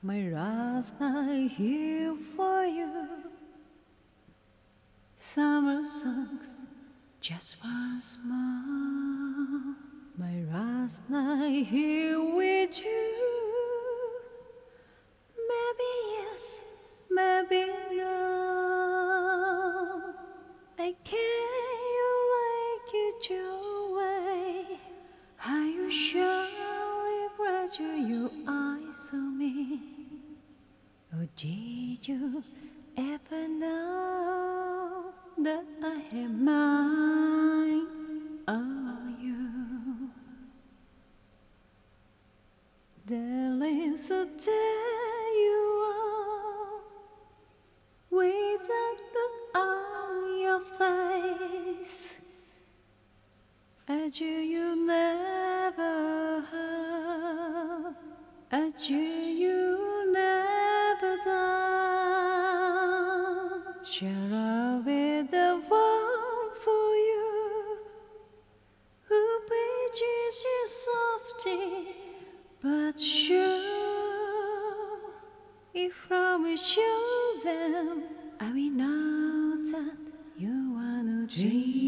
My last night here for you. Summer songs, just once more. My last night here with you. Maybe yes, maybe no. I can't like you your way. How you surely pressure your eyes on me. Oh, did you ever know that I have mine on you? There is a day you are with a look on your face, as you never heard, as you never done. Shall I be the one for you who pages you softly but sure? If I will show them, I will know that you are no dream.